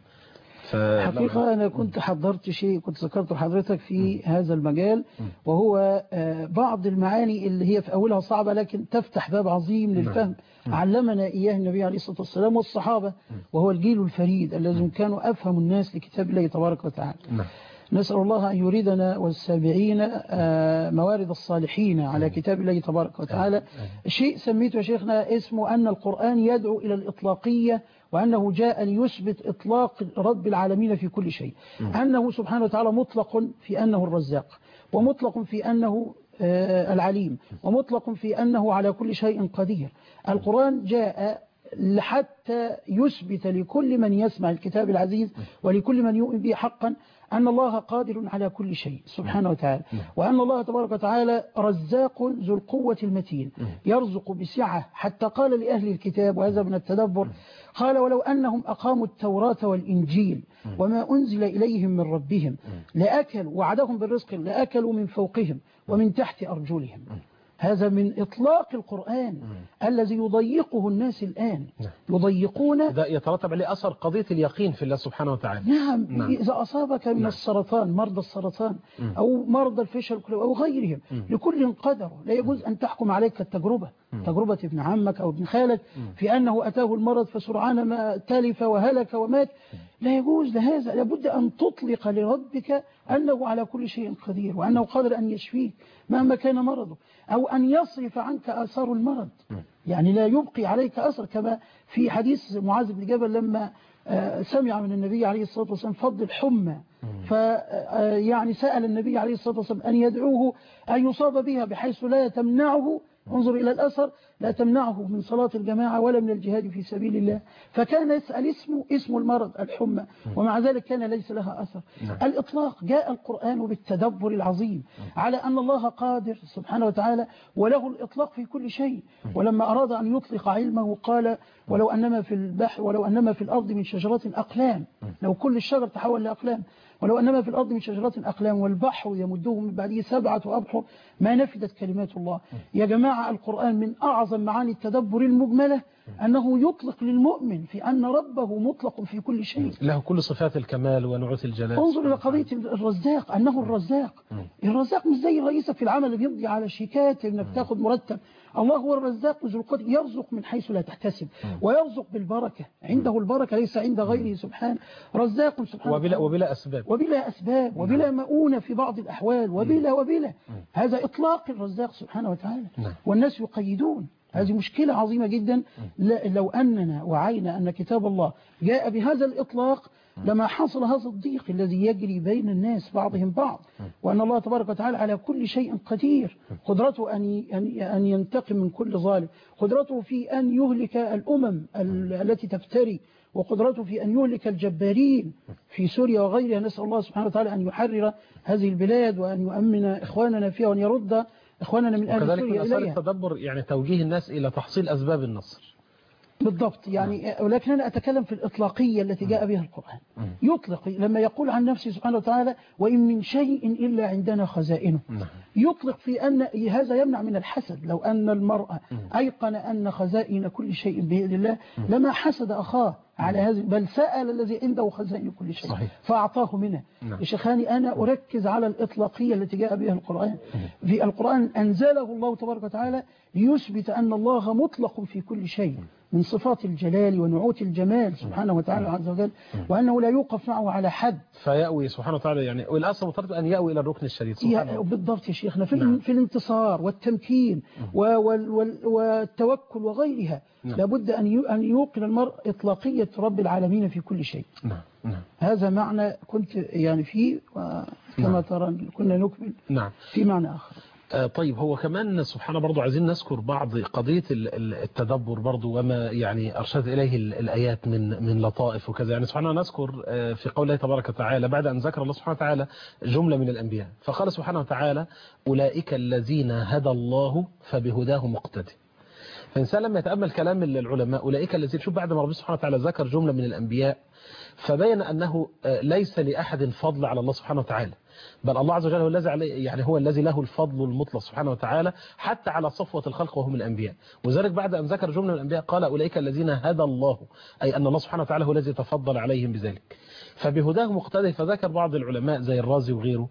حقيقة أنا كنت حضرت شيء كنت ذكرته لحضرتك في م. هذا المجال، وهو بعض المعاني اللي هي في أولها صعبة لكن تفتح باب عظيم للفهم. م. علمنا إياه النبي عليه الصلاة والسلام والصحابة، م. وهو الجيل الفريد الذين كانوا أفهم الناس لكتاب الله تبارك وتعالى. م. نسأل الله أن يريدنا والسابعين موارد الصالحين على كتاب الله تبارك وتعالى. شيء سميته يا شيخنا اسمه أن القرآن يدعو إلى الإطلاقية، وأنه جاء ليثبت إطلاق رب العالمين في كل شيء. أنه سبحانه وتعالى مطلق في أنه الرزاق، ومطلق في أنه العليم، ومطلق في أنه على كل شيء قدير. القرآن جاء حتى يثبت لكل من يسمع الكتاب العزيز ولكل من يؤمن به حقا أن الله قادر على كل شيء سبحانه وتعالى، وأن الله تبارك وتعالى رزاق ذو القوة المتين يرزق بسعة. حتى قال لأهل الكتاب، وهذا من التدبر، قال ولو أنهم أقاموا التوراة والإنجيل وما أنزل إليهم من ربهم لأكلوا، وعدهم بالرزق، لأكلوا من فوقهم ومن تحت أرجلهم. هذا من إطلاق القرآن م. الذي يضيقه الناس الآن. نعم. يضيقون، ده يترتب عليه أثر قضية اليقين في الله سبحانه وتعالى. نعم, نعم. إذا أصابك من نعم. السرطان، مرضى السرطان م. أو مرضى الفشل أو غيرهم، م. لكل قدر. لا يجوز أن تحكم عليك التجربة، م. تجربة ابن عمك أو ابن خالك م. في أنه أتاه المرض فسرعان ما تلف وهلك ومات. م. لا يجوز لهذا. لابد أن تطلق لربك أنه على كل شيء قدير، وأنه قادر أن يشفيك مهما كان مرضه، أو أن يصرف عنك آثار المرض، يعني لا يبقي عليك أثر. كما في حديث معاذ بن جبل لما سمع من النبي عليه الصلاة والسلام فضل الحمى، فيعني سأل النبي عليه الصلاة والسلام أن يدعوه أن يصاب بها بحيث لا تمنعه، انظر إلى الأثر، لا تمنعه من صلاة الجماعة ولا من الجهاد في سبيل الله. فكان يسأل اسمه اسم المرض الحمى، ومع ذلك كان ليس لها أثر. الإطلاق جاء القرآن بالتدبر العظيم على أن الله قادر سبحانه وتعالى وله الإطلاق في كل شيء. ولما أراد أن يطلق علمه قال ولو أنما في البحر ولو أنما في الأرض من شجرة أقلام، لو كل الشجر تحول لأقلام، ولو أنما في الأرض من شجرة أقلام والبحر يمده من بعده سبعة أبحر ما نفدت كلمات الله. يا جماعة القرآن من أعظم معاني التدبر المجملة أنه يطلق للمؤمن في أن ربه مطلق في كل شيء، له كل صفات الكمال ونعوت الجلال. انظر إلى قضية الرزاق، أنه الرزاق. الرزاق مش زي رئيسك في العمل اللي بيمضي على شيكات إنك تاخد مرتب. الله هو الرزاق ذو القدر، يرزق من حيث لا تحتسب، ويرزق بالبركة، عنده البركة ليس عند غيره سبحانه. رزاق سبحانه وبلا, وبلا أسباب وبلا أسباب وبلا مؤونة في بعض الأحوال وبلا وبلا. هذا إطلاق الرزاق سبحانه وتعالى، والناس يقيدون. هذه مشكلة عظيمة جدا. لو أننا وعينا أن كتاب الله جاء بهذا الإطلاق لما حصل هذا الضيق الذي يجري بين الناس بعضهم بعض، وأن الله تبارك وتعالى على كل شيء قدير. قدرته أن أن ينتقم من كل ظالم، قدرته في أن يهلك الأمم التي تفتري، وقدرته في أن يهلك الجبارين في سوريا وغيرها. نسأل الله سبحانه وتعالى أن يحرر هذه البلاد وأن يؤمن إخواننا فيها وأن يرد إخواننا من أهل سوريا إليها. وكذلك من التدبر يعني توجيه الناس إلى تحصيل أسباب النصر. بالضبط يعني. ولكن أنا أتكلم في الإطلاقية التي جاء بها القرآن. يطلق لما يقول عن نفسه سبحانه وتعالى وإن من شيء إلا عندنا خزائنه، يطلق في أن هذا يمنع من الحسد. لو أن المرأة أيقن أن خزائن كل شيء بيد الله لما حسد أخاه على هذا، بل سأل الذي عنده خزائن كل شيء صحيح. فأعطاه منه. يا شيخاني أنا أركز على الإطلاقية التي جاء بها القرآن. في القرآن أنزله الله تبارك وتعالى ليثبت أن الله مطلق في كل شيء، من صفات الجلال ونعوت الجمال سبحانه وتعالى عز وجل، وأنه لا يوقف معه على حد. فيأوي سبحانه وتعالى يعني، والأصل مطلب أن يأوي إلى الركن الشديد سبحانه. بالضبط يا شيخنا، في, نعم. في الانتصار والتمكين والتوكل وغيرها. نعم. لابد أن يوقن المرء إطلاقية رب العالمين في كل شيء. نعم. نعم. هذا معنى كنت يعني فيه، كما نعم. ترى كنا نكمل نعم. في معنى آخر. طيب هو كمان سبحانه برضو عايزين نذكر بعض قضية التدبر برضو، وما يعني أرشد إليه الآيات من من لطائف وكذا. يعني سبحانه نذكر في قوله تبارك وتعالى بعد أن ذكر الله سبحانه وتعالى جملة من الأنبياء، فقال سبحانه وتعالى أولئك الذين هدى الله فبهداه مقتدي. فإنسان لما يتأمل كلام العلماء أولئك الذين، شوف بعد ما ربنا سبحانه وتعالى ذكر جملة من الأنبياء فبين أنه ليس لأحد فضل على الله سبحانه وتعالى، بل الله عز وجل هو الذي عليه، يعني هو الذي له الفضل المطلق سبحانه وتعالى حتى على صفوة الخلق وهم الأنبياء. وذلك بعد أن ذكر جملة من الأنبياء قال أولئك الذين هدى الله، أي أن الله سبحانه وتعالى هو الذي تفضل عليهم بذلك. فبهداه مقتدي. فذكر بعض العلماء زي الرازي وغيره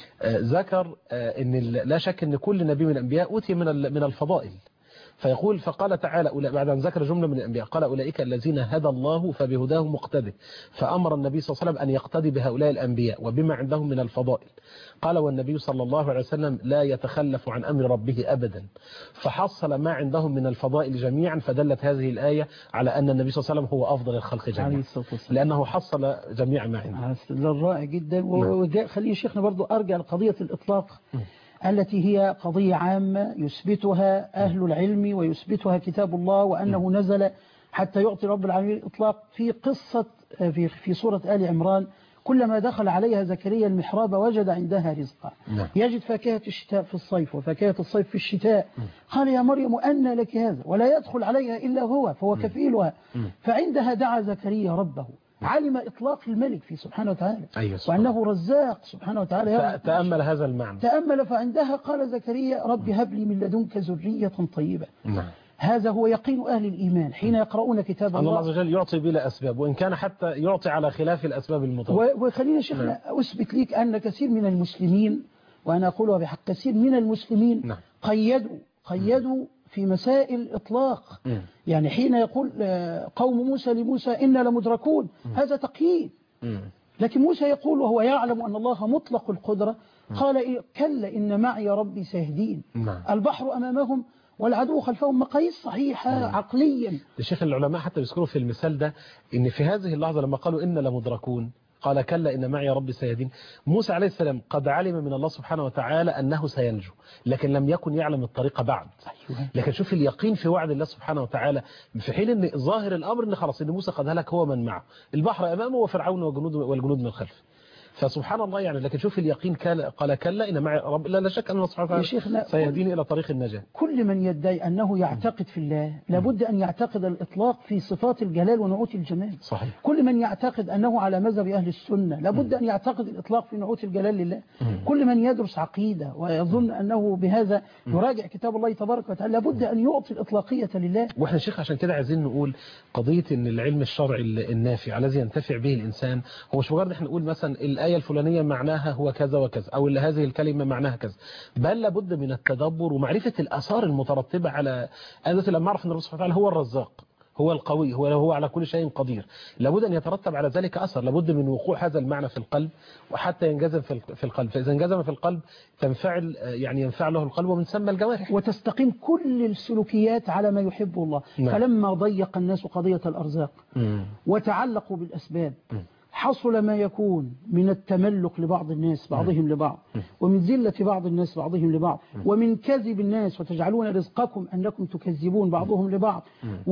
ذكر أن لا شك أن كل نبي من الأنبياء أوتي من من الفضائل، فيقول فقال تعالى بعد أن ذكر جملة من الأنبياء قال أولئك الذين هدى الله فبهداه مقتدي، فأمر النبي صلى الله عليه وسلم أن يقتدي بهؤلاء الأنبياء وبما عندهم من الفضائل. قال والنبي صلى الله عليه وسلم لا يتخلف عن أمر ربه أبدا، فحصل ما عندهم من الفضائل جميعا. فدلت هذه الآية على أن النبي صلى الله عليه وسلم هو أفضل الخلق جميعا لأنه حصل جميع ما عنده. رائع جدا. وخليه شيخنا برضو أرجع لقضية الإطلاق م. التي هي قضية عامة يثبتها أهل العلم ويثبتها كتاب الله، وأنه نزل حتى يعطي رب العالمين الإطلاق. في قصة في, في سورة آل عمران كلما دخل عليها زكريا المحراب وجد عندها رزقا، يجد فاكهة الشتاء في الصيف وفاكهة الصيف في الشتاء. قال يا مريم أنى لك هذا ولا يدخل عليها إلا هو فهو كفيلها. فعندها دعا زكريا ربه، علم إطلاق الملك في سبحانه وتعالى أيوة وأنه رزاق سبحانه وتعالى. تأمل هذا المعنى، تأمل. فعندها قال زكريا رب هب لي من لدنك ذرية طيبة. نعم. هذا هو يقين أهل الإيمان حين يقرؤون كتاب الله. الله عز وجل يعطي بلا أسباب، وإن كان حتى يعطي على خلاف الأسباب المطلقة. وخلينا شيخنا نعم. أثبت لك أن كثير من المسلمين، وأنا أقولها بحق، كثير من المسلمين نعم. قيدوا قيدوا في مسائل إطلاق. م. يعني حين يقول قوم موسى لموسى إنا لمدركون، م. هذا تقييد. م. لكن موسى يقول وهو يعلم أن الله مطلق القدرة، م. قال إيه؟ كلا إن معي ربي سيهدين. م. البحر أمامهم والعدو خلفهم، مقاييس صحيحة م. عقليا. الشيخ العلماء حتى يذكروا في المثال ده إن في هذه اللحظة لما قالوا إنا لمدركون قال كلا إن معي ربي سيهدين، موسى عليه السلام قد علم من الله سبحانه وتعالى أنه سينجو، لكن لم يكن يعلم الطريقة بعد. لكن شوف اليقين في وعد الله سبحانه وتعالى، في حين أن ظاهر الأمر أن خلاص أن موسى قد هلك هو من معه، البحر أمامه وفرعون وجنود والجنود من خلفه. فسبحان الله يعني. لكن شوف اليقين قال كلا إن معي رب، لا, لا شك أن الله سبحانه وتعالى سيهديني إلى طريق النجاة. كل من يدعي أنه يعتقد في الله لابد أن يعتقد الإطلاق في صفات الجلال ونعوت الجمال. صحيح. كل من يعتقد أنه على مذهب أهل السنة لابد أن يعتقد الإطلاق في نعوت الجلال لله. كل من يدرس عقيدة ويظن أنه بهذا يراجع كتاب الله تبارك وتعالى لابد أن يعطي الإطلاقية لله. وإحنا شيخ عشان كده عايزين نقول قضية أن العلم الشرعي النافع الذي ينتفع به الإنسان هو مش مجرد إحنا نقول مثلا الآية الفلانية معناها هو كذا وكذا، أو هذه الكلمة معناها كذا، بل لابد من التدبر ومعرفة الآثار المترتبة على أن لما أعرف أن الله سبحانه وتعالى هو الرزاق هو القوي هو هو على كل شيء قدير، لابد أن يترتب على ذلك أثر، لابد من وقوع هذا المعنى في القلب وحتى ينجزم في القلب. فإذا انجزم في القلب تنفعل يعني ينفع له القلب ومن ثم الجوارح، وتستقيم كل السلوكيات على ما يحبه الله. نعم. فلما ضيق الناس قضية الأرزاق م. وتعلقوا بالأسباب م. حصل ما يكون من التملك لبعض الناس بعضهم لبعض، ومن ذلة بعض الناس بعضهم لبعض، ومن كذب الناس وتجعلون رزقكم أنكم تكذبون بعضهم لبعض،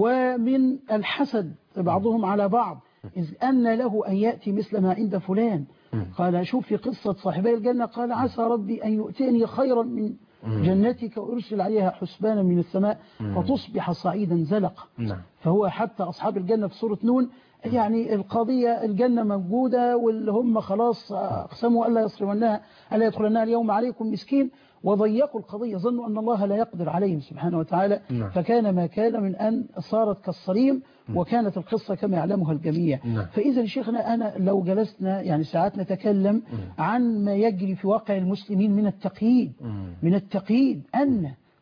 ومن الحسد بعضهم على بعض، إذ أن له أن يأتي مثل ما عند فلان. قال شوف في قصة صاحبي الجنة قال عسى ربي أن يؤتيني خيرا من جنتك وأرسل عليها حسبانا من السماء فتصبح صعيدا زلقا. فهو حتى أصحاب الجنة في سورة نون يعني القضية الجنة موجودة واللي هم خلاص أقسموا ألا يصرمنها ألا يدخلنها اليوم عليكم مسكين، وضيقوا القضية ظنوا أن الله لا يقدر عليهم سبحانه وتعالى. نعم. فكان ما كان من أن صارت كالصريم وكانت القصة كما يعلمها الجميع. نعم. فإذا شيخنا أنا لو جلسنا يعني ساعات نتكلم عن ما يجري في واقع المسلمين من التقييد من التقييد أن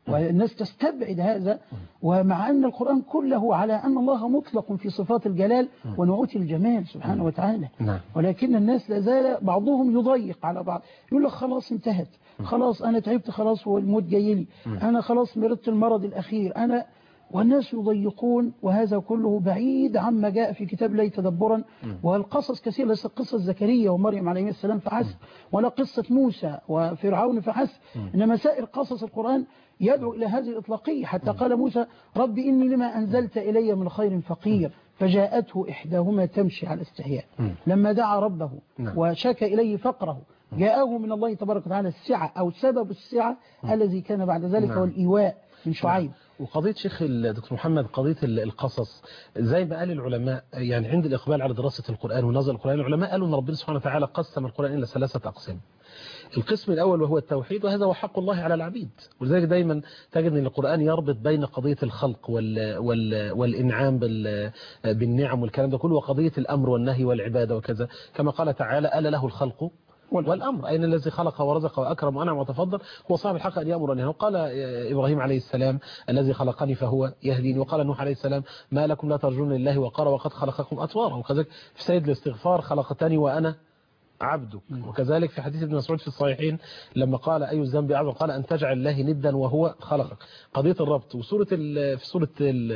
والناس تستبعد هذا، ومع أن القرآن كله على أن الله مطلق في صفات الجلال ونعوت الجمال سبحانه وتعالى، ولكن الناس لازال بعضهم يضيق على بعض، يقول لك خلاص انتهت، خلاص أنا تعبت، خلاص والموت جاي لي، أنا خلاص مرضت المرض الأخير، أنا والناس يضيقون، وهذا كله بعيد عما جاء في كتاب الله تدبرا. والقصص كثير، ليس قصة زكريا ومريم عليه السلام فحسب، ولا قصة موسى وفرعون فحسب، إنما سائر قصص القرآن يدعو إلى هذه الإطلاقية. حتى قال موسى رب إني لما أنزلت إلي من خير فقير، فجاءته إحداهما تمشي على استحياء، لما دعا ربه وشكى إليه فقره جاءه من الله تبارك وتعالى السعة، أو سبب السعة الذي كان بعد ذلك هو الإيواء من شعيب. وقضية شيخ الدكتور محمد، قضية القصص زي ما قال العلماء، يعني عند الإقبال على دراسة القرآن ونظر القرآن، العلماء قالوا أن ربنا سبحانه وتعالى قسم القرآن إلى ثلاثة أقسام. القسم الأول وهو التوحيد، وهذا هو حق الله على العبيد، ولذلك دايما تجد أن القرآن يربط بين قضية الخلق وال وال والإنعام بالنعم والكلام ده كله، وقضية الأمر والنهي والعبادة وكذا، كما قال تعالى ألا له الخلق والأمر، أين الذي خلق ورزق وأكرم وأنعم وتفضل، هو صاحب الحق أن يأمر أن ينهى. وقال إبراهيم عليه السلام الذي خلقني فهو يهديني، وقال نوح عليه السلام ما لكم لا ترجون لله وقال وقد خلقكم أطوارا، وكذلك في سيد الاستغفار خلقتني وأنا عبدك. وكذلك في حديث ابن مسعود في الصحيحين لما قال أي الذنب أعظم، قال أن تجعل الله ندا وهو خلقك. قضية الربط. وسورة في سورة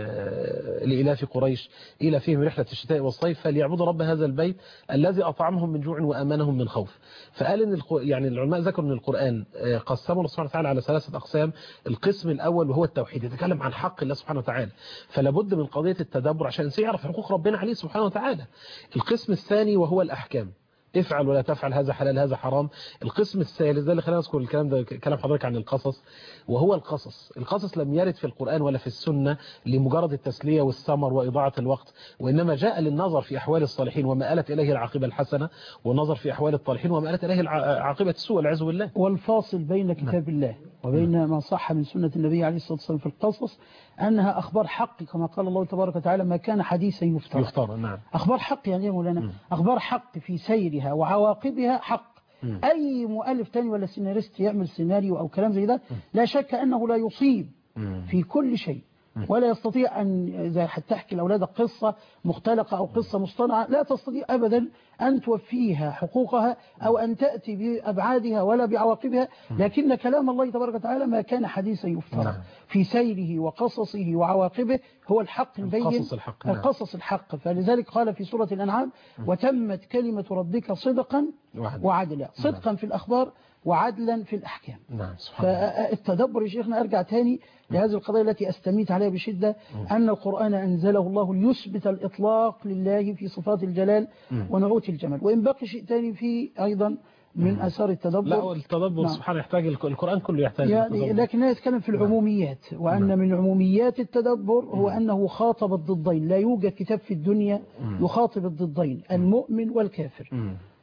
الإلاف قريش إلى فيهم رحلة الشتاء والصيف فليعبدوا رب هذا البيت الذي أطعمهم من جوع وأمنهم من خوف. فقال إن يعني العلماء ذكروا أن القرآن قسمه الله سبحانه وتعالى على ثلاثة أقسام. القسم الأول وهو التوحيد، يتكلم عن حق الله سبحانه وتعالى، فلا بد من قضية التدبر عشان الإنسان يعرف حقوق ربنا عليه سبحانه وتعالى. القسم الثاني وهو الأحكام، افعل ولا تفعل، هذا حلال هذا حرام. القسم الثالث ده اللي خلينا نذكر الكلام ده، كلام حضرتك عن القصص، وهو القصص. القصص لم يرد في القرآن ولا في السنة لمجرد التسلية والسمر وإضاعة الوقت، وإنما جاء للنظر في أحوال الصالحين وما آلت إليه العاقبة الحسنة، والنظر في أحوال الطالحين وما آلت إليه العاقبة السوء والعياذ بالله. والفاصل بين كتاب الله وبين ما صح من سنة النبي عليه الصلاة والسلام في القصص أنها أخبار حق، كما قال الله تبارك وتعالى ما كان حديثا يفترى. يفترى نعم. أخبار حق يعني يا مولانا، أخبار حق في سيرها وعواقبها حق. م. أي مؤلف تاني ولا سيناريست يعمل سيناريو أو كلام زي ده لا شك أنه لا يصيب م. في كل شيء، ولا يستطيع أن إذا تحكي لأولادك قصة مختلقة أو قصة مصطنعة لا تستطيع أبدا أن توفيها حقوقها أو أن تأتي بأبعادها ولا بعواقبها، لكن كلام الله تبارك وتعالى ما كان حديثا يفترى في سيره وقصصه وعواقبه هو الحق البين، القصص الحق, القصص الحق. فلذلك قال في سورة الأنعام وتمت كلمة ربك صدقا وعدلا، صدقا في الأخبار وعدلا في الأحكام. نعم. فالتدبر يا شيخنا أرجع تاني لهذه القضية التي أستميت عليها بشدة، أن القرآن أنزله الله ليثبت الإطلاق لله في صفات الجلال ونعوت الجمال. وإن بقي شيء تاني فيه أيضا من أثار التدبر، لا التدبر نعم. سبحانه يحتاج، القرآن كله يحتاج يعني، لكن يتكلم في العموميات، وأن نعم. من عموميات التدبر هو أنه خاطب الضدين. لا يوجد كتاب في الدنيا يخاطب الضدين المؤمن والكافر،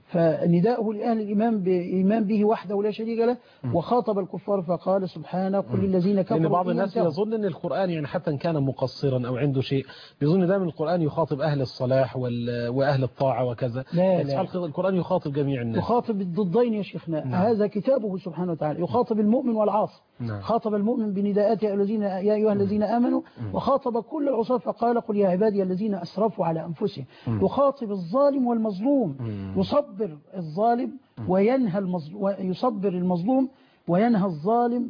فنداءه لأهل الإيمان بإيمان به وحده لا شريك له، وخاطب الكفار فقال سبحانه قل للذين كفروا. لأن بعض الناس يظن أن القرآن يعني حتى إن كان مقصرا أو عنده شيء بيظن دائما القرآن يخاطب أهل الصلاح وأهل الطاعة وكذا. لا لا، القرآن يخاطب جميع الناس، يخاطب الضدين يا شيخنا. نعم. هذا كتابه سبحانه وتعالى، يخاطب المؤمن والعاصي. نعم. خاطب المؤمن بنداءات يا الذين يا أيها الذين آمنوا، وخاطب كل العصاة فقال قل يا عبادي الذين أسرفوا على أنفسهم. يخاطب الظالم والمظلوم، يصبر الظالم وينهى المظلوم، ويصبر المظلوم وينهى الظالم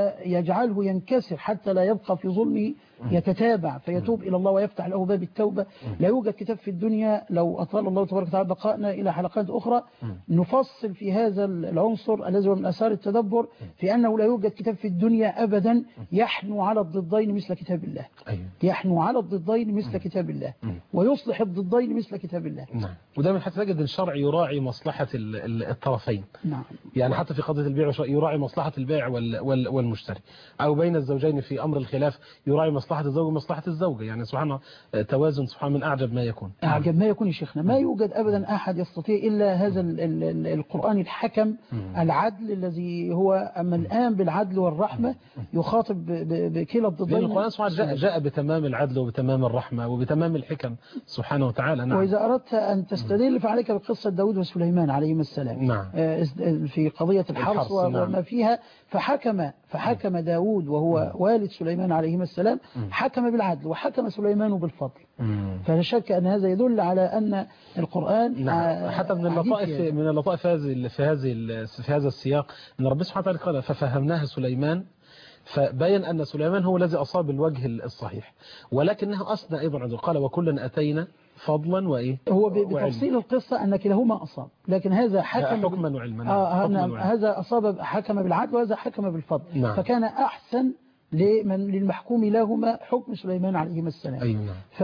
ويجعله ينكسر حتى لا يبقى في ظلمه، يتتابع فيتوب إلى الله ويفتح له باب التوبة. لا يوجد كتاب في الدنيا، لو أطال الله تبارك وتعالى بقائنا إلى حلقات أخرى نفصل في هذا العنصر الذي هو من أثار التدبر، في أنه لا يوجد كتاب في الدنيا أبدا يحنو على الضدين مثل كتاب الله. يحنو على الضدين مثل كتاب الله، ويصلح الضدين مثل كتاب الله. نعم. ودائما حتى تجد الشرع يراعي مصلحة الطرفين. نعم. يعني حتى في قضية البيع والشراء يراعي مصلحة البائع والمشتري، أو بين الزوجين في أمر الخلاف يراعي مصلحة الزوج ومصلحة الزوجة. يعني سبحان توازن سبحان من أعجب ما يكون. أعجب ما يكون يا شيخنا. ما يوجد أبدا أحد يستطيع إلا هذا ال ال ال القرآن الحكم العدل الذي هو ملآن بالعدل والرحمة، يخاطب بكلا الضدين. لأن القرآن سبحانه جاء, جاء بتمام العدل وبتمام الرحمة وبتمام الحكم سبحانه وتعالى. نعم. وإذا أردت أن تستدل فعليك بقصة داود وسليمان عليهما السلام. نعم. في قضية الحرث وما فيه فيها فحكم فحكم داود وهو والد سليمان عليهما السلام، حكم بالعدل وحكم سليمان بالفضل. فلا شك أن هذا يدل على أن القرآن نعم. حتى من اللطائف من اللطائف في في هذه في هذا السياق أن ربنا سبحانه وتعالى قال ففهمناها سليمان، فبين أن سليمان هو الذي أصاب الوجه الصحيح، ولكنه أثنى أيضا عنده قال وكلا أتينا فضلا وإيه هو بتفصيل القصة أن كلاهما أصاب، لكن هذا حكم حكما وعلما. آه نعم. هذا أصاب حكم بالعدل وهذا حكم بالفضل. نعم. فكان أحسن لمن للمحكوم لهما حكم سليمان عليه السلام. أيوة.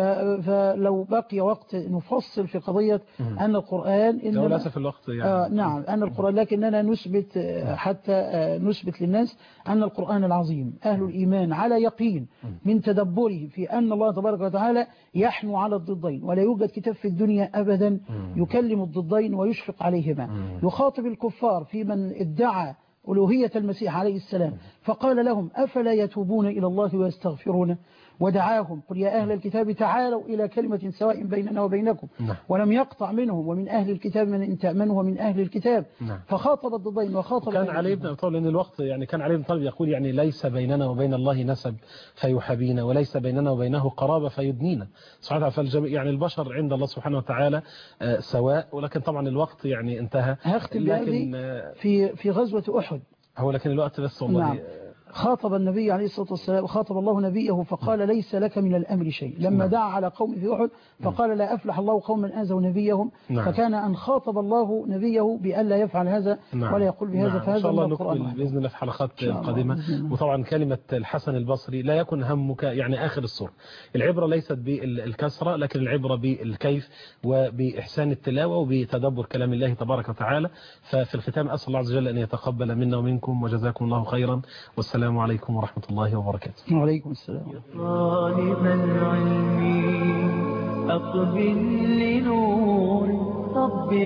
فلو بقي وقت نفصل في قضية مم. أن القرآن إنما للأسف الوقت يعني. آه نعم أن القرآن، لكننا نثبت حتى آه نثبت للناس أن القرآن العظيم أهل الإيمان على يقين من تدبره في أن الله تبارك وتعالى يحنو على الضدين، ولا يوجد كتاب في الدنيا أبدا يكلم الضدين ويشفق عليهما. يخاطب الكفار في من ادعى ألوهية المسيح عليه السلام فقال لهم أفلا يتوبون إلى الله ويستغفرون، ودعاهم قل يا أهل الكتاب تعالوا إلى كلمة سواء بيننا وبينكم. نعم. ولم يقطع منهم ومن أهل الكتاب من إن تأمنه ومن أهل الكتاب. نعم. فخاطب الضدين وخاطب كان علي بن أبي طالب لأن الوقت يعني كان علي بن طالب يقول يعني ليس بيننا وبين الله نسب فيحابينا وليس بيننا وبينه قرابة فيدنينا سبحانه وتعالى، يعني البشر عند الله سبحانه وتعالى سواء، ولكن طبعا الوقت يعني انتهى. لكن في في غزوة أحد هو لكن الوقت بس والله. نعم. خاطب النبي عليه الصلاة والسلام، خاطب الله نبيه فقال ليس لك من الأمر شيء. لما نعم. دعا على قوم في أحد فقال لا أفلح الله قوما آذوا نبيهم. نعم. فكان أن خاطب الله نبيه بأن لا يفعل هذا. نعم. ولا يقول بهذا. نعم. فهذا إن شاء الله نكمل بإذن الله في حلقات قادمة. وطبعا كلمة الحسن البصري لا يكن همك يعني آخر السورة، العبرة ليست بالكسرة لكن العبرة بالكيف وبإحسان التلاوة وبتدبر كلام الله تبارك وتعالى. ففي الختام أسأل الله عز وجل أن يتقبل منا ومنكم وجزاكم الله خيرا، والسلام عليكم ورحمة الله وبركاته. وعليكم السلام. طالب العلم أقبل لنور ربي